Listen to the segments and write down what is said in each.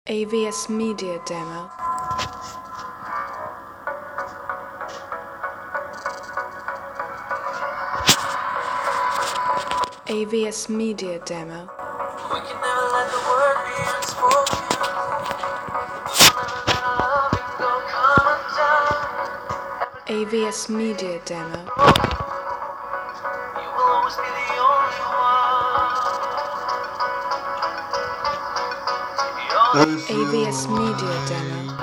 AVS Media Demo. AVS Media Demo. We can never let the word be unspoken. We'll never let our loving go come undone. AVS Media Demo. You will always be the only one. AVS Media Demo.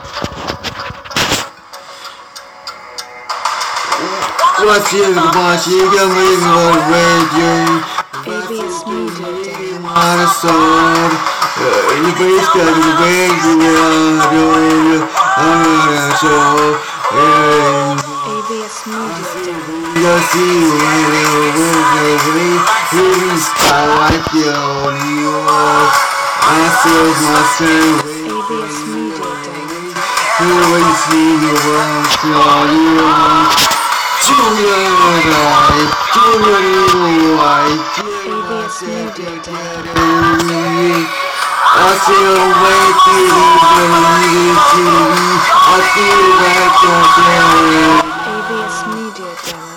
What's your boss? You can make your radio. AVS Media Demo. On a sword. You please come to make you on a show. AVS Media Demo. You see when you away. He's like you are. I feel myself. AVS Media Demo. You will see you want you. AVS Media Demo. I feel way too I feel like AVS Media Demo.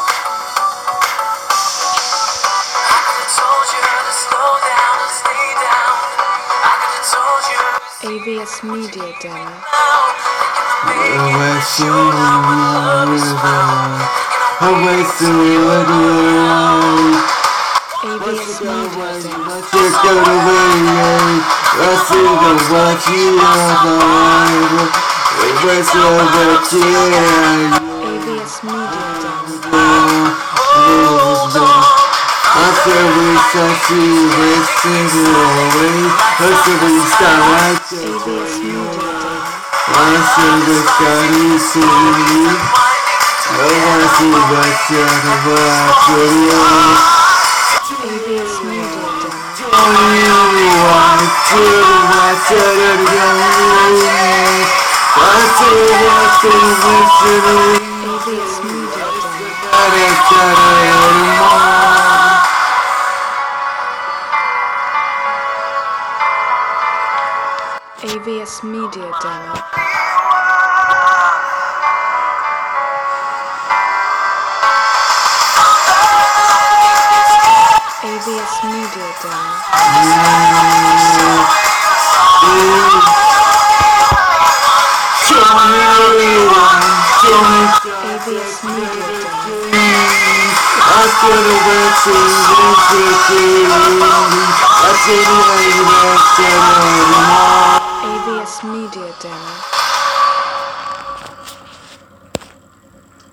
I could have told you to slow down and stay down. I could have told you to AVS Media Demo. I wait to you. AVS Media Demo. You're gonna wait, I see what you are. Where's your AVS Media Demo. I feel wish I see wasting away. I feel we start like AVS Media Demo. I feel the sky is silly. I want to see what's your about AVS Media Demo. AVS Media Demo. AVS Media Demo. AVS Media Demo. AVS Media Demo. I feel the way to I feel the way AVS Media Demo.